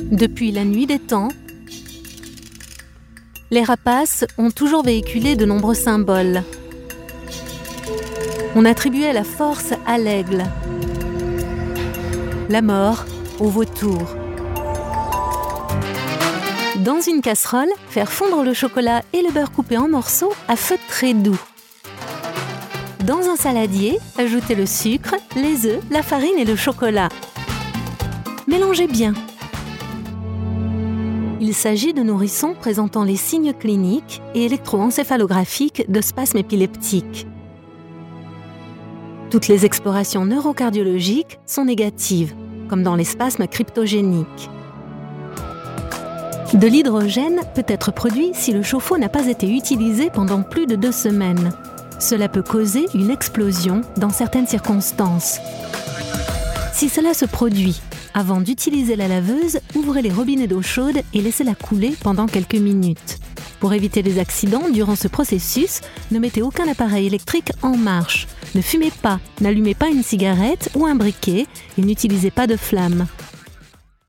Depuis la nuit des temps, les rapaces ont toujours véhiculé de nombreux symboles. On attribuait la force à l'aigle, la mort au vautour. Dans une casserole, faire fondre le chocolat et le beurre coupé en morceaux à feu très doux. Dans un saladier, ajoutez le sucre, les œufs, la farine et le chocolat. Mélangez bien. Il s'agit de nourrissons présentant les signes cliniques et électroencéphalographiques de spasmes épileptiques. Toutes les explorations neurocardiologiques sont négatives, comme dans les spasmes cryptogéniques. De l'hydrogène peut être produit si le chauffe-eau n'a pas été utilisé pendant plus de 2 semaines. Cela peut causer une explosion dans certaines circonstances. Si cela se produit avant d'utiliser la laveuse, ouvrez les robinets d'eau chaude et laissez-la couler pendant quelques minutes. Pour éviter les accidents durant ce processus, ne mettez aucun appareil électrique en marche. Ne fumez pas, n'allumez pas une cigarette ou un briquet et n'utilisez pas de flamme.